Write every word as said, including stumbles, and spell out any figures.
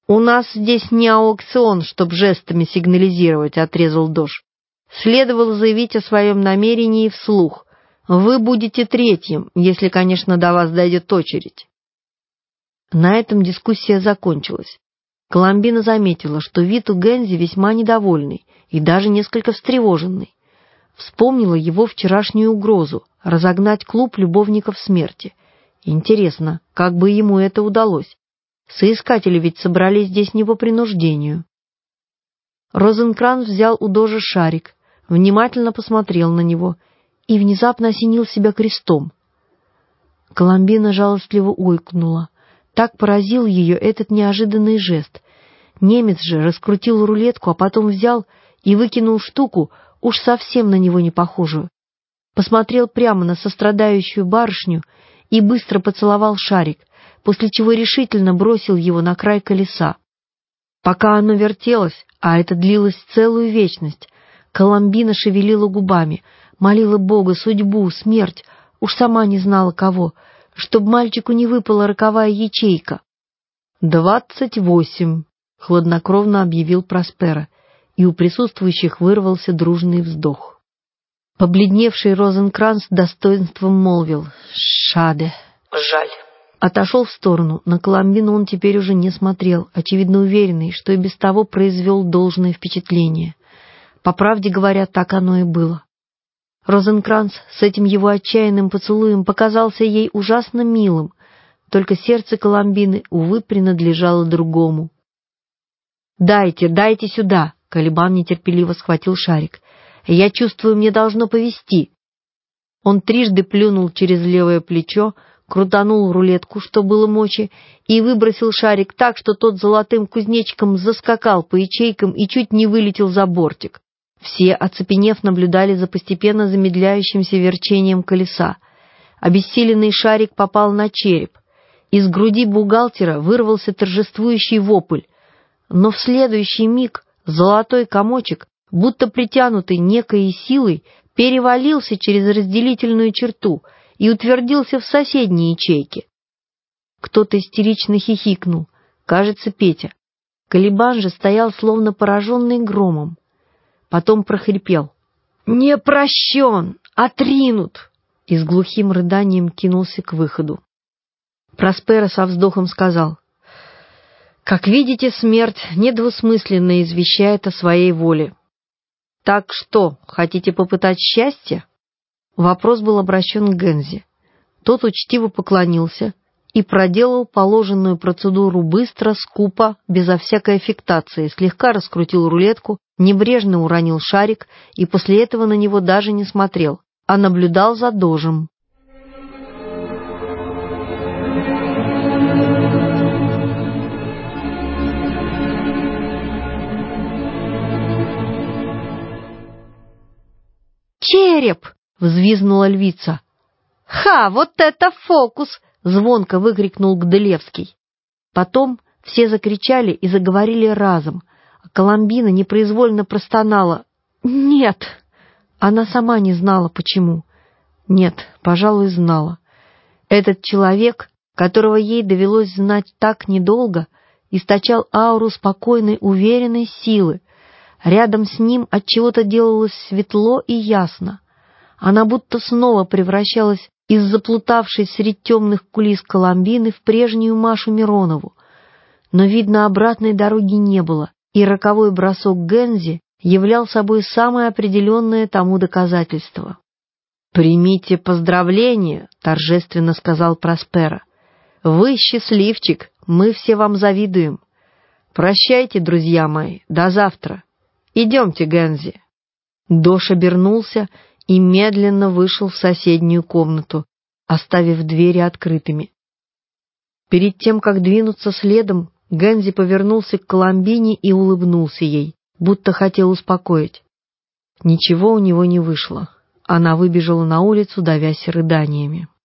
«У нас здесь не аукцион, чтоб жестами сигнализировать», — отрезал Дош. «Следовало заявить о своем намерении вслух. Вы будете третьим, если, конечно, до вас дойдет очередь». На этом дискуссия закончилась. Коломбина заметила, что вид у Гензи весьма недовольный и даже несколько встревоженный. Вспомнила его вчерашнюю угрозу — разогнать клуб любовников смерти. Интересно, как бы ему это удалось? Соискатели ведь собрались здесь не по принуждению. Розенкранц взял у Дожа шарик, внимательно посмотрел на него и внезапно осенил себя крестом. Коломбина жалостливо ойкнула. Так поразил ее этот неожиданный жест. Немец же раскрутил рулетку, а потом взял и выкинул штуку, уж совсем на него не похожую. Посмотрел прямо на сострадающую барышню и быстро поцеловал шарик, после чего решительно бросил его на край колеса. Пока оно вертелось, а это длилось целую вечность, Коломбина шевелила губами, молила Бога, судьбу, смерть, уж сама не знала кого, чтоб мальчику не выпала роковая ячейка. «Двадцать восемь», — хладнокровно объявил Проспера, и у присутствующих вырвался дружный вздох. Побледневший Розенкранц с достоинством молвил: «Шаде». «Жаль». Отошел в сторону. На Коломбину он теперь уже не смотрел, очевидно уверенный, что и без того произвел должное впечатление. По правде говоря, так оно и было. Розенкранц с этим его отчаянным поцелуем показался ей ужасно милым, только сердце Коломбины, увы, принадлежало другому. «Дайте, дайте сюда!» — Калибан нетерпеливо схватил шарик. «Я чувствую, мне должно повезти». Он трижды плюнул через левое плечо, крутанул рулетку, что было мочи, и выбросил шарик так, что тот золотым кузнечиком заскакал по ячейкам и чуть не вылетел за бортик. Все, оцепенев, наблюдали за постепенно замедляющимся верчением колеса. Обессиленный шарик попал на череп. Из груди бухгалтера вырвался торжествующий вопль, но в следующий миг золотой комочек, будто притянутый некой силой, перевалился через разделительную черту и утвердился в соседней ячейке. Кто-то истерично хихикнул, кажется, Петя. Калибан же стоял словно пораженный громом. Потом прохрипел: «Не прощен! Отринут!» и с глухим рыданием кинулся к выходу. Проспера со вздохом сказал: «Как видите, смерть недвусмысленно извещает о своей воле. Так что, хотите попытать счастье?» Вопрос был обращен к Гензи. Тот учтиво поклонился и проделал положенную процедуру быстро, скупо, безо всякой аффектации, слегка раскрутил рулетку, небрежно уронил шарик и после этого на него даже не смотрел, а наблюдал за Дожем. «Череп!» — взвизгнула львица. «Ха, вот это фокус!» — звонко выкрикнул Гделевский. Потом все закричали и заговорили разом, а Коломбина непроизвольно простонала: «Нет!» Она сама не знала, почему. Нет, пожалуй, знала. Этот человек, которого ей довелось знать так недолго, источал ауру спокойной, уверенной силы. Рядом с ним отчего-то делалось светло и ясно. Она будто снова превращалась из заплутавшей средь темных кулис Коломбины в прежнюю Машу Миронову. Но, видно, обратной дороги не было, и роковой бросок Гензи являл собой самое определенное тому доказательство. «Примите поздравления», — торжественно сказал Проспера. «Вы счастливчик, мы все вам завидуем. Прощайте, друзья мои, до завтра. Идемте, Гензи». Дош обернулся и медленно вышел в соседнюю комнату, оставив двери открытыми. Перед тем, как двинуться следом, Гензи повернулся к Коломбине и улыбнулся ей, будто хотел успокоить. Ничего у него не вышло. Она выбежала на улицу, давясь рыданиями.